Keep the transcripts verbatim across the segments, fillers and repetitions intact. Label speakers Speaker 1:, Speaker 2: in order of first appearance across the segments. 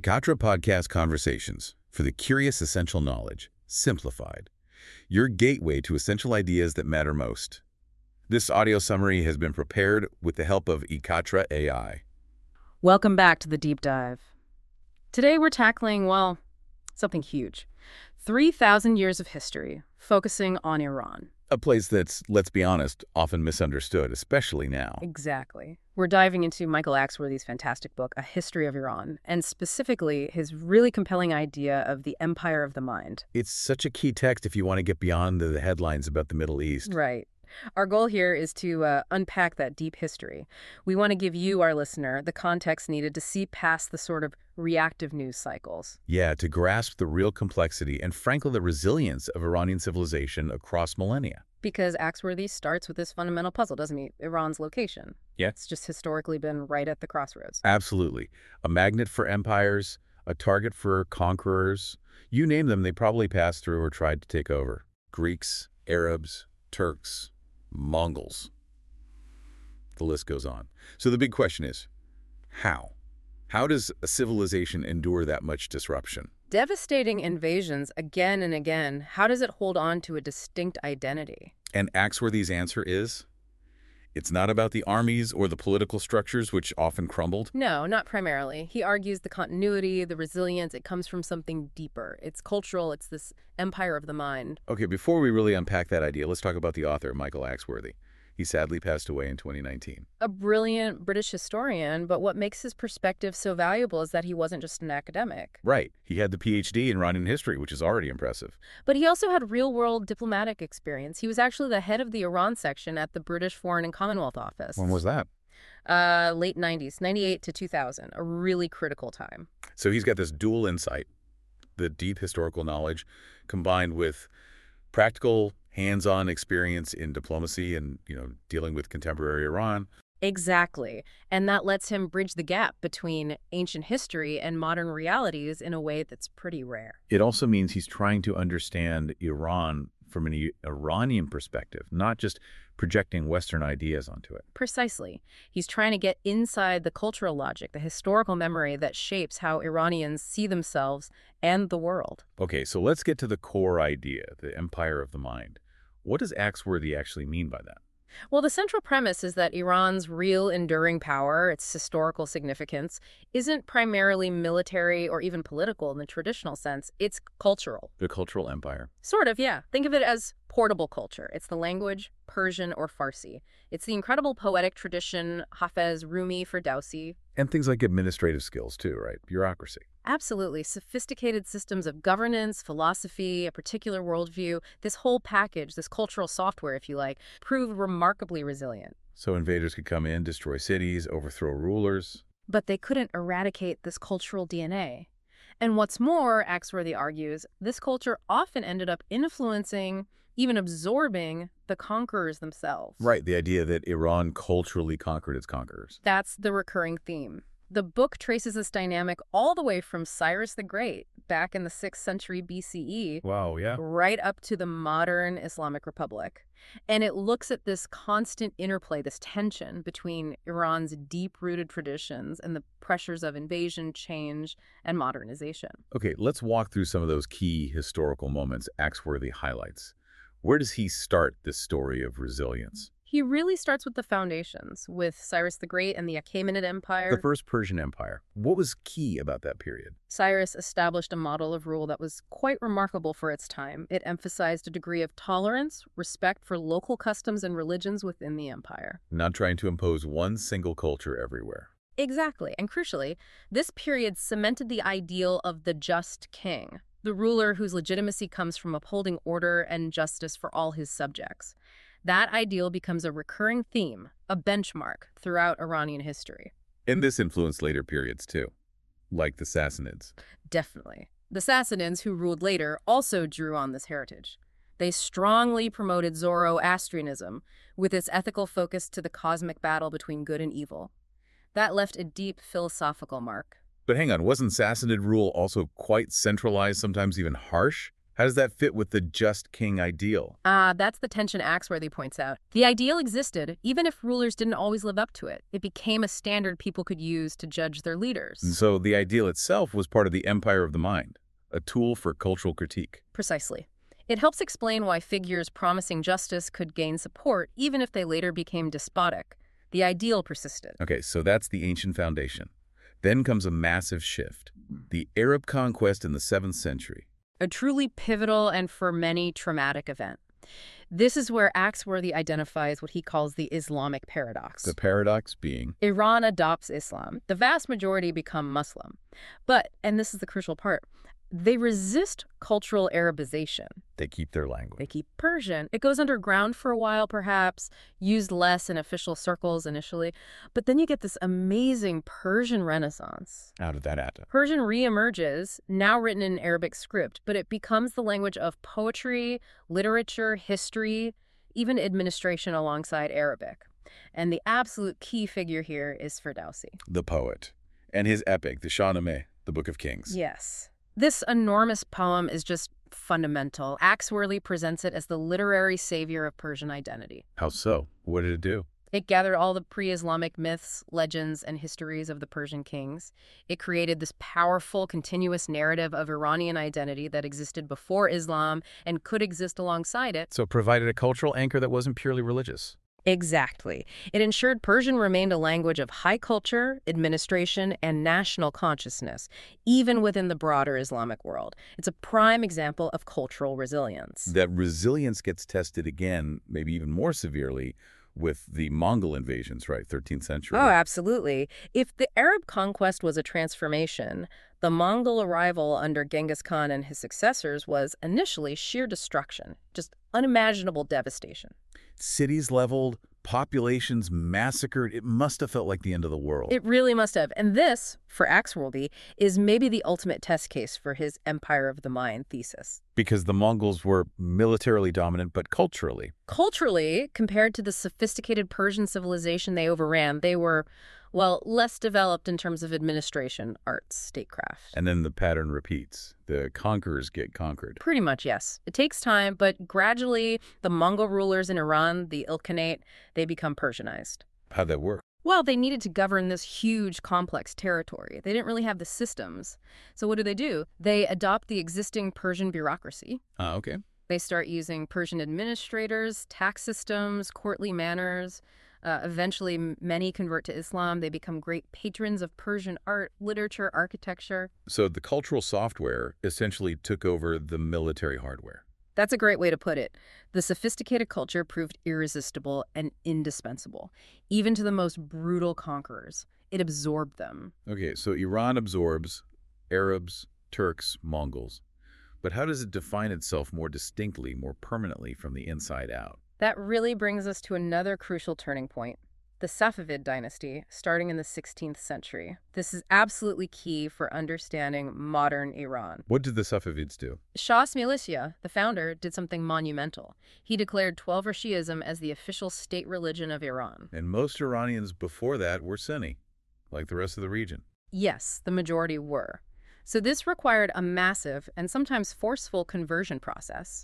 Speaker 1: Ikatra Podcast Conversations for the Curious Essential Knowledge, Simplified. Your gateway to essential ideas that matter most. This audio summary has been prepared with the help of Ikatra A I.
Speaker 2: Welcome back to the deep dive. Today we're tackling, well, something huge. three thousand years of history, focusing on Iran.
Speaker 1: A place that's, let's be honest, often misunderstood, especially now.
Speaker 2: Exactly. We're diving into Michael Axworthy's fantastic book, A History of Iran, and specifically his really compelling idea of the empire of the mind.
Speaker 1: It's such a key text if you want to get beyond the, the headlines about the Middle East.
Speaker 2: Right. Our goal here is to uh, unpack that deep history. We want to give you, our listener, the context needed to see past the sort of reactive news cycles.
Speaker 1: Yeah, to grasp the real complexity and, frankly, the resilience of Iranian civilization across millennia.
Speaker 2: Because Axworthy starts with this fundamental puzzle, doesn't he? Iran's location.
Speaker 1: Yeah.
Speaker 2: It's just historically been right at the crossroads.
Speaker 1: Absolutely. A magnet for empires, a target for conquerors. You name them, they probably passed through or tried to take over. Greeks, Arabs, Turks, Mongols. The list goes on. So the big question is, how? How does a civilization endure that much disruption?
Speaker 2: Devastating invasions again and again. How does it hold on to a distinct identity?
Speaker 1: And Axworthy's answer is, it's not about the armies or the political structures which often crumbled.
Speaker 2: No, not primarily. He argues the continuity, the resilience, it comes from something deeper. It's cultural, it's this empire of the mind.
Speaker 1: Okay, before we really unpack that idea, let's talk about the author, Michael Axworthy. He sadly passed away in twenty nineteen.
Speaker 2: A brilliant British historian, but what makes his perspective so valuable is that he wasn't just an academic.
Speaker 1: Right. He had the P H D in Iranian history, which is already impressive.
Speaker 2: But he also had real-world diplomatic experience. He was actually the head of the Iran section at the British Foreign and Commonwealth Office.
Speaker 1: When was that?
Speaker 2: Uh, late nineties, ninety-eight to two thousand, a really critical time.
Speaker 1: So he's got this dual insight, the deep historical knowledge, combined with practical, hands-on experience in diplomacy and, you know, dealing with contemporary Iran.
Speaker 2: Exactly. And that lets him bridge the gap between ancient history and modern realities in a way that's pretty rare.
Speaker 1: It also means he's trying to understand Iran from an Iranian perspective, not just projecting Western ideas onto it.
Speaker 2: Precisely. He's trying to get inside the cultural logic, the historical memory that shapes how Iranians see themselves and the world.
Speaker 1: Okay, so let's get to the core idea, the empire of the mind. What does Axworthy actually mean by that?
Speaker 2: Well, the central premise is that Iran's real enduring power, its historical significance, isn't primarily military or even political in the traditional sense. It's cultural.
Speaker 1: The cultural empire.
Speaker 2: Sort of, yeah. Think of it as portable culture. It's the language, Persian or Farsi. It's the incredible poetic tradition, Hafez, Rumi, Ferdowsi.
Speaker 1: And things like administrative skills too, right? Bureaucracy.
Speaker 2: Absolutely. Sophisticated systems of governance, philosophy, a particular worldview. This whole package, this cultural software, if you like, proved remarkably resilient.
Speaker 1: So invaders could come in, destroy cities, overthrow rulers.
Speaker 2: But they couldn't eradicate this cultural D N A. And what's more, Axworthy argues, this culture often ended up influencing, even absorbing, the conquerors themselves.
Speaker 1: Right, the idea that Iran culturally conquered its conquerors.
Speaker 2: That's the recurring theme. The book traces this dynamic all the way from Cyrus the Great, back in the sixth century B C E,
Speaker 1: Wow, yeah.
Speaker 2: right up to the modern Islamic Republic. And it looks at this constant interplay, this tension between Iran's deep-rooted traditions and the pressures of invasion, change, and modernization.
Speaker 1: Okay, let's walk through some of those key historical moments Axworthy highlights. Where does he start this story of resilience?
Speaker 2: He really starts with the foundations, with Cyrus the Great and the Achaemenid Empire.
Speaker 1: The First Persian Empire. What was key about that period?
Speaker 2: Cyrus established a model of rule that was quite remarkable for its time. It emphasized a degree of tolerance, respect for local customs and religions within the empire.
Speaker 1: Not trying to impose one single culture everywhere.
Speaker 2: Exactly. And crucially, this period cemented the ideal of the just king, the ruler whose legitimacy comes from upholding order and justice for all his subjects. That ideal becomes a recurring theme, a benchmark throughout Iranian history.
Speaker 1: And this influenced later periods too, like the Sassanids.
Speaker 2: Definitely. The Sassanids, who ruled later, also drew on this heritage. They strongly promoted Zoroastrianism, with its ethical focus to the cosmic battle between good and evil. That left a deep philosophical mark.
Speaker 1: But hang on, wasn't Sassanid rule also quite centralized, sometimes even harsh? How does that fit with the just king ideal?
Speaker 2: Ah, that's the tension Axworthy points out. The ideal existed, even if rulers didn't always live up to it. It became a standard people could use to judge their
Speaker 1: And
Speaker 2: leaders.
Speaker 1: so the ideal itself was part of the empire of the mind, a tool for cultural critique.
Speaker 2: Precisely. It helps explain why figures promising justice could gain support, even if they later became despotic. The ideal persisted.
Speaker 1: Okay, so that's the ancient foundation. Then comes a massive shift. The Arab conquest in the seventh century.
Speaker 2: A truly pivotal and for many traumatic event. This is where Axworthy identifies what he calls the Islamic paradox.
Speaker 1: The paradox being,
Speaker 2: Iran adopts Islam. The vast majority become Muslim. But, and this is the crucial part, they resist cultural Arabization.
Speaker 1: they keep their language.
Speaker 2: They keep Persian. It goes underground for a while, perhaps, used less in official circles initially. But then you get this amazing Persian Renaissance.
Speaker 1: Out of that atom.
Speaker 2: Persian reemerges, now written in Arabic script, but it becomes the language of poetry, literature, history, even administration alongside Arabic. And the absolute key figure here is Ferdowsi.
Speaker 1: The poet. And his epic, the Shahnameh, the Book of Kings.
Speaker 2: Yes. This enormous poem is just fundamental. Axworthy presents it as the literary savior of Persian identity.
Speaker 1: How so? What did it do?
Speaker 2: It gathered all the pre-Islamic myths, legends, and histories of the Persian kings. It created this powerful, continuous narrative of Iranian identity that existed before Islam and could exist alongside it.
Speaker 1: So it provided a cultural anchor that wasn't purely religious.
Speaker 2: Exactly. It ensured Persian remained a language of high culture, administration, and national consciousness, even within the broader Islamic world. It's a prime example of cultural resilience.
Speaker 1: That resilience gets tested again, maybe even more severely, with the Mongol invasions, right? thirteenth century.
Speaker 2: Oh, absolutely. If the Arab conquest was a transformation, the Mongol arrival under Genghis Khan and his successors was initially sheer destruction, just unimaginable devastation.
Speaker 1: Cities leveled, populations massacred. It must have felt like the end of the world.
Speaker 2: It really must have. And this, for Axworthy, is maybe the ultimate test case for his Empire of the Mind thesis.
Speaker 1: Because the Mongols were militarily dominant, but culturally.
Speaker 2: Culturally, compared to the sophisticated Persian civilization they overran, they were, well, less developed in terms of administration, arts, statecraft.
Speaker 1: And then the pattern repeats. The conquerors get conquered.
Speaker 2: Pretty much, yes. It takes time, but gradually the Mongol rulers in Iran, the Ilkhanate, they become Persianized.
Speaker 1: How'd that work?
Speaker 2: Well, they needed to govern this huge, complex territory. They didn't really have the systems. So what do they do? They adopt the existing Persian bureaucracy.
Speaker 1: Ah, okay.
Speaker 2: They start using Persian administrators, tax systems, courtly manners. Uh, eventually, m- many convert to Islam. They become great patrons of Persian art, literature, architecture.
Speaker 1: So the cultural software essentially took over the military hardware.
Speaker 2: That's a great way to put it. The sophisticated culture proved irresistible and indispensable, even to the most brutal conquerors. It absorbed them.
Speaker 1: Okay, so Iran absorbs Arabs, Turks, Mongols. But how does it define itself more distinctly, more permanently from the inside out?
Speaker 2: That really brings us to another crucial turning point, the Safavid dynasty, starting in the sixteenth century. This is absolutely key for understanding modern Iran.
Speaker 1: What did the Safavids do?
Speaker 2: Shah Smilisya, the founder, did something monumental. He declared Twelver Shi'ism as the official state religion of Iran.
Speaker 1: And most Iranians before that were Sunni, like the rest of the region.
Speaker 2: Yes, the majority were. So this required a massive and sometimes forceful conversion process.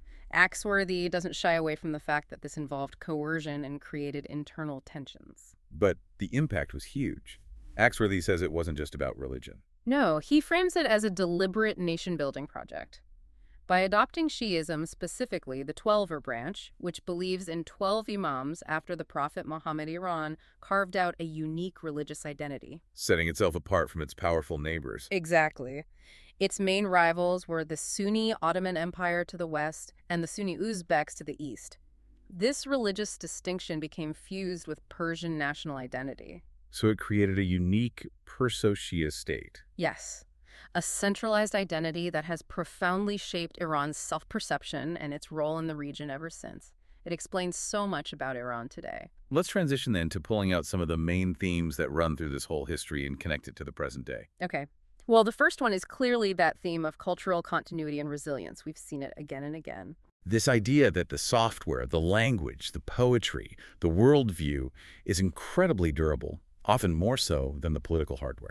Speaker 2: Axworthy doesn't shy away from the fact that this involved coercion and created internal tensions.
Speaker 1: But the impact was huge. Axworthy says it wasn't just about religion.
Speaker 2: No, he frames it as a deliberate nation-building project. By adopting Shi'ism, specifically the Twelver branch, which believes in twelve imams after the Prophet Muhammad, Iran carved out a unique religious identity.
Speaker 1: Setting itself apart from its powerful neighbors.
Speaker 2: Exactly. Its main rivals were the Sunni Ottoman Empire to the west and the Sunni Uzbeks to the east. This religious distinction became fused with Persian national identity.
Speaker 1: So it created a unique Perso-Shia state.
Speaker 2: Yes, a centralized identity that has profoundly shaped Iran's self-perception and its role in the region ever since. It explains so much about Iran today.
Speaker 1: Let's transition then to pulling out some of the main themes that run through this whole history and connect it to the present day.
Speaker 2: Okay. Well, the first one is clearly that theme of cultural continuity and resilience. We've seen it again and again.
Speaker 1: This idea that the software, the language, the poetry, the worldview is incredibly durable, often more so than the political hardware.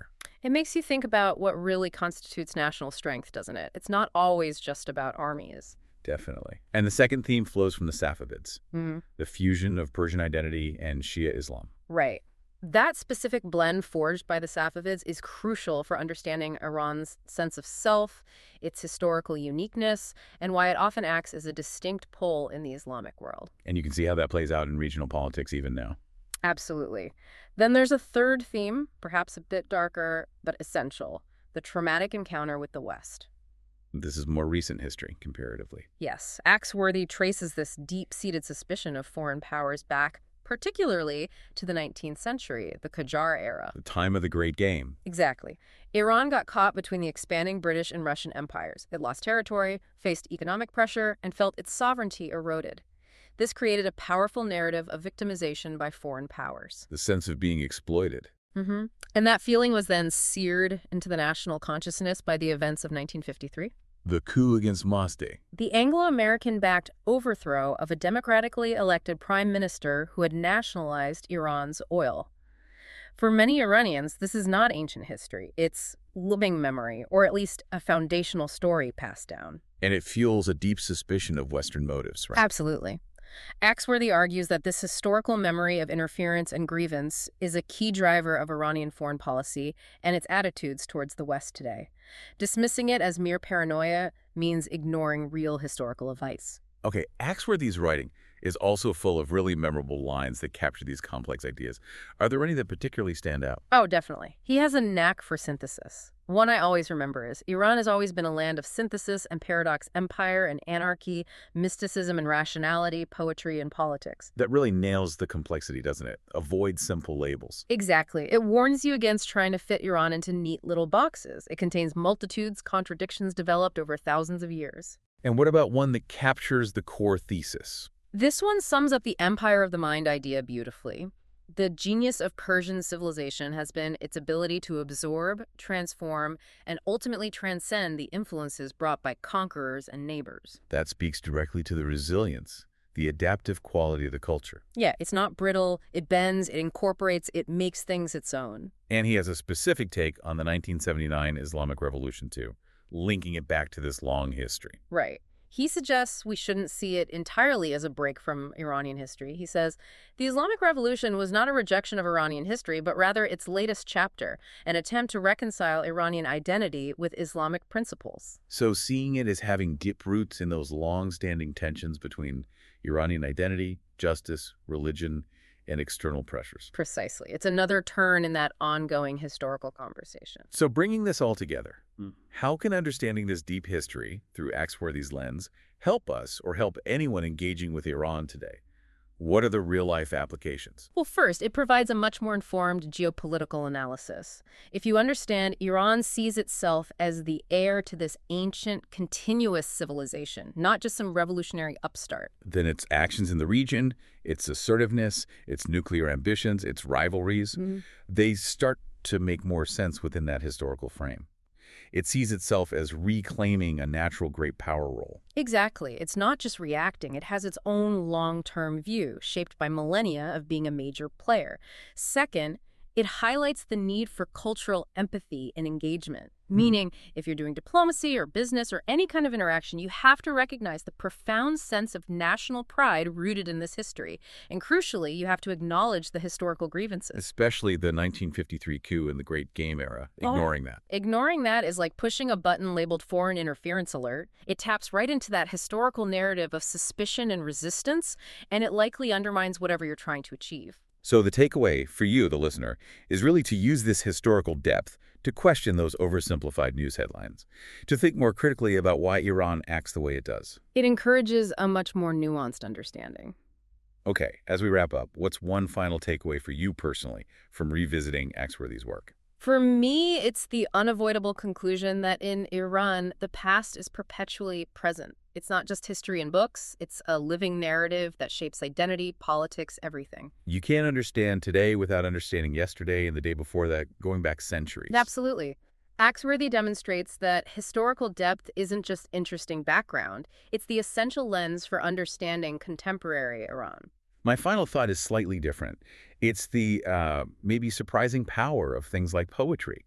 Speaker 2: It makes you think about what really constitutes national strength, doesn't it? It's not always just about armies.
Speaker 1: Definitely. And the second theme flows from the Safavids,
Speaker 2: Hmm.
Speaker 1: the fusion of Persian identity and Shia Islam.
Speaker 2: Right. That specific blend forged by the Safavids is crucial for understanding Iran's sense of self, its historical uniqueness, and why it often acts as a distinct pole in the Islamic world.
Speaker 1: And you can see how that plays out in regional politics even now.
Speaker 2: Absolutely. Then there's a third theme, perhaps a bit darker, but essential: the traumatic encounter with the West.
Speaker 1: This is more recent history, comparatively.
Speaker 2: Yes, Axworthy traces this deep-seated suspicion of foreign powers back particularly to the nineteenth century, the Qajar era.
Speaker 1: The time of the Great Game.
Speaker 2: Exactly. Iran got caught between the expanding British and Russian empires. It lost territory, faced economic pressure, and felt its sovereignty eroded. This created a powerful narrative of victimization by foreign powers.
Speaker 1: The sense of being exploited.
Speaker 2: Mm-hmm. And that feeling was then seared into the national consciousness by the events of nineteen fifty-three.
Speaker 1: The coup against Mossadegh.
Speaker 2: The Anglo-American-backed overthrow of a democratically elected prime minister who had nationalized Iran's oil. For many Iranians, this is not ancient history. It's living memory, or at least a foundational story passed down.
Speaker 1: And it fuels a deep suspicion of Western motives, right?
Speaker 2: Absolutely. Axworthy argues that this historical memory of interference and grievance is a key driver of Iranian foreign policy and its attitudes towards the West today. Dismissing it as mere paranoia means ignoring real historical advice.
Speaker 1: Okay, Axworthy's writing is also full of really memorable lines that capture these complex ideas. Are there any that particularly stand out?
Speaker 2: Oh, definitely. He has a knack for synthesis. One I always remember is, Iran has always been a land of synthesis and paradox, empire and anarchy, mysticism and rationality, poetry and politics.
Speaker 1: That really nails the complexity, doesn't it? Avoid simple labels.
Speaker 2: Exactly. It warns you against trying to fit Iran into neat little boxes. It contains multitudes, contradictions developed over thousands of years.
Speaker 1: And what about one that captures the core thesis?
Speaker 2: This one sums up the empire of the mind idea beautifully. The genius of Persian civilization has been its ability to absorb, transform, and ultimately transcend the influences brought by conquerors and neighbors.
Speaker 1: That speaks directly to the resilience, the adaptive quality of the culture.
Speaker 2: Yeah, it's not brittle, it bends, it incorporates, it makes things its own.
Speaker 1: And he has a specific take on the nineteen seventy-nine Islamic Revolution, too, linking it back to this long history.
Speaker 2: Right. He suggests we shouldn't see it entirely as a break from Iranian history. He says, the Islamic Revolution was not a rejection of Iranian history, but rather its latest chapter, an attempt to reconcile Iranian identity with Islamic principles.
Speaker 1: So seeing it as having deep roots in those long-standing tensions between Iranian identity, justice, religion, and external pressures.
Speaker 2: Precisely. It's another turn in that ongoing historical conversation.
Speaker 1: So bringing this all together, mm. how can understanding this deep history through Axworthy's lens help us or help anyone engaging with Iran today? What are the real-life applications?
Speaker 2: Well, first, it provides a much more informed geopolitical analysis. If you understand, Iran sees itself as the heir to this ancient, continuous civilization, not just some revolutionary upstart.
Speaker 1: Then its actions in the region, its assertiveness, its nuclear ambitions, its rivalries, mm-hmm. they start to make more sense within that historical frame. It sees itself as reclaiming a natural great power role.
Speaker 2: Exactly. It's not just reacting. It has its own long-term view, shaped by millennia of being a major player. Second, it highlights the need for cultural empathy and engagement. Mm. Meaning, if you're doing diplomacy or business or any kind of interaction, you have to recognize the profound sense of national pride rooted in this history. And crucially, you have to acknowledge the historical grievances.
Speaker 1: Especially the nineteen fifty-three coup in the Great Game era, ignoring oh. that.
Speaker 2: Ignoring that is like pushing a button labeled Foreign Interference Alert. It taps right into that historical narrative of suspicion and resistance, and it likely undermines whatever you're trying to achieve.
Speaker 1: So the takeaway for you, the listener, is really to use this historical depth to question those oversimplified news headlines, to think more critically about why Iran acts the way it does.
Speaker 2: It encourages a much more nuanced understanding.
Speaker 1: Okay, as we wrap up, what's one final takeaway for you personally from revisiting Axworthy's work?
Speaker 2: For me, it's the unavoidable conclusion that in Iran, the past is perpetually present. It's not just history in books. It's a living narrative that shapes identity, politics, everything.
Speaker 1: You can't understand today without understanding yesterday and the day before that, going back centuries.
Speaker 2: Absolutely. Axworthy demonstrates that historical depth isn't just interesting background. It's the essential lens for understanding contemporary Iran.
Speaker 1: My final thought is slightly different. It's the uh, maybe surprising power of things like poetry.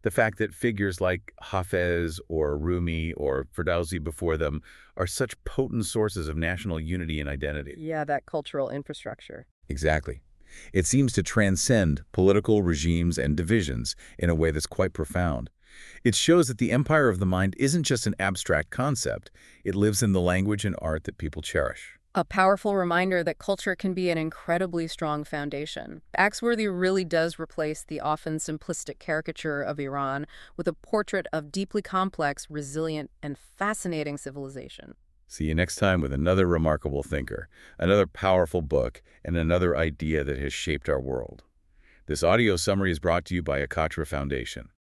Speaker 1: The fact that figures like Hafez or Rumi or Ferdowsi before them are such potent sources of national unity and identity.
Speaker 2: Yeah, that cultural infrastructure.
Speaker 1: Exactly. It seems to transcend political regimes and divisions in a way that's quite profound. It shows that the empire of the mind isn't just an abstract concept. It lives in the language and art that people cherish.
Speaker 2: A powerful reminder that culture can be an incredibly strong foundation. Axworthy really does replace the often simplistic caricature of Iran with a portrait of deeply complex, resilient, and fascinating civilization.
Speaker 1: See you next time with another remarkable thinker, another powerful book, and another idea that has shaped our world. This audio summary is brought to you by Akatra Foundation.